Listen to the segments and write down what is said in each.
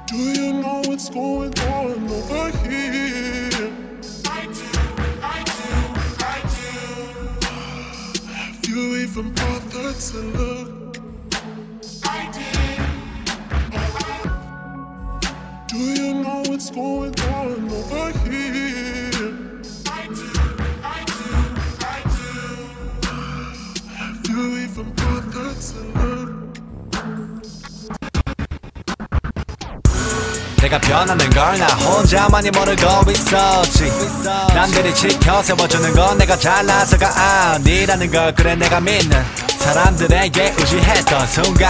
Do you know what's going on over here? I do. Have you even bothered to look? I did. Do you know what's going on over here? I do. Have you even bothered to look? 내가 변하는 걸 나 혼자만이 모르고 있었지. 남들이 지켜 세워주는 건 내가 잘나서가 아니라는 걸 그래 내가 믿는 사람들에게 의지했던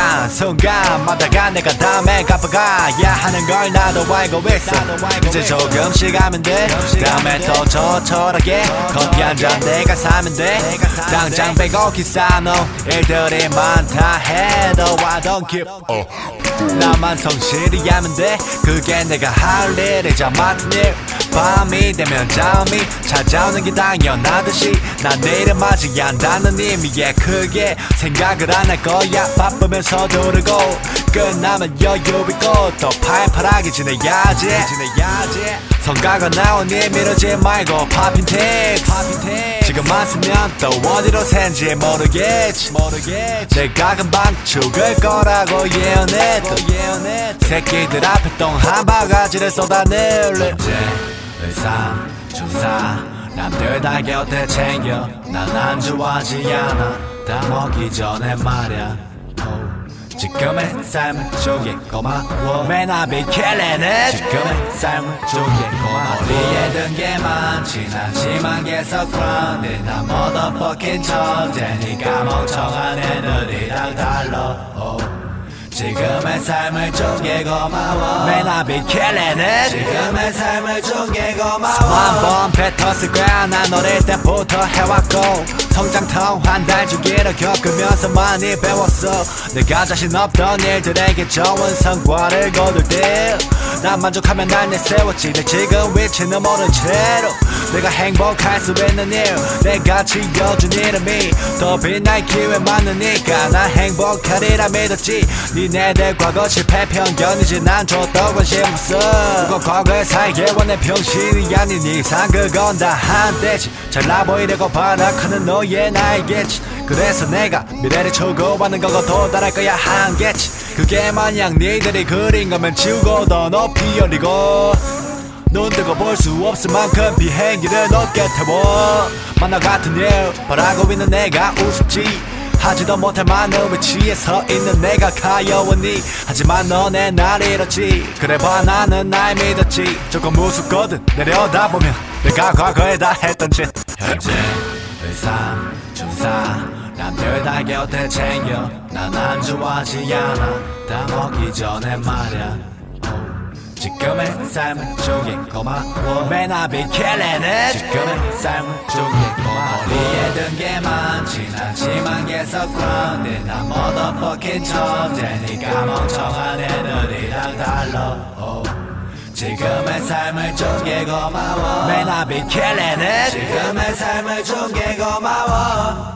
순간마다가 내가 다음에 갚아가야 하는 걸 나도 알고 있어. 이제 조금씩 하면 돼. 다음에 또 저철하게 커피 한 잔 내가 사면 돼. 당장 빼곡히 쌓아놓은 일들이 많다 해도 I don't give 나만 성실히 하면 돼. 그게 내가 할 일이자 맡은 일. 밤이 되면 잠이 찾아오는 게 당연하듯이 난 내일은 맞이한다는 의미에 크게 생각을 안 할 거야. 바쁘면서도 오르고 끝나면 여유 있고 또 팔팔하게 지내야지. 성과가 나오니 미루지 말고 popping takes. 지금만 쓰면 또 어디로 샌지 모르겠지. 내가 금방 죽을 거라고 예언했던 새끼들 앞에 똥 한 바가지를 쏟아낼래. 의사 주사 남들 다 곁에 챙겨 난 안주하지 않아. 다 먹기 전에 말야. 지금의 삶은 조개 고마워. Man I be killing it. 지금의 삶은 조개 고마워. 머리에 든 게 많진 않지만 계속 grinding. 난 motherfucking 천재니까 멍청한 애들이랑 달라. 지금의 삶을 조개 고마워. Man I be killing it. 지금의 삶을 조개 고마워. 한번 뱉었을 거야. 난 어릴 때부터 해왔고 성장통 한 달 주기를 겪으면서 많이 배웠어. 내가 자신 없던 일들에게 좋은 성과를 거둘 때 난 만족하면 날 내세웠지. 내 지금 위치는 모른 채로 내가 행복할 수 있는 일 내가 지어준 이름이 더 빛날 기회 많으니까 난 행복하리라 믿었지. 니네들 과거 실패 편견이지. 난 줬던 관심 없어. 그건 과거에 살게 원해 병신이 아닌 이상. 그건 다 한때지. 잘나 보이려고 발악하는 너의 나이겠지. 그래서 내가 미래를 추구하는 거고 도달할 거야 한계치. 그게 만약 니들이 그린 거면 지우고 더 높이 열리고 눈 뜨고 볼 수 없을 만큼 비행기를 높게 태워. 만화 같은 일 바라고 있는 내가 우습지. 하지도 못할 많은 위치에 서 있는 내가 가여웠니. 하지만 너네 날 잃었지. 그래봐 나는 날 믿었지. 조금 무섭거든 내려다보면 내가 과거에 다 했던 짓. 현재 의사 주사 남들 다 곁에 챙겨 난 안주하지 않아. 다 먹기 전에 말야. 지금의 삶은 조개 고마워. Man I be killing it. 지금의 삶은 조개 고마워. 머리에 든 게 많진 않지만 계속 grinding. 난 motherfucking 천재니까 멍청한 애들이랑 달라. 지금의 삶을 조개 고마워. Man I be killing it. 지금의 삶을 조개 고마워.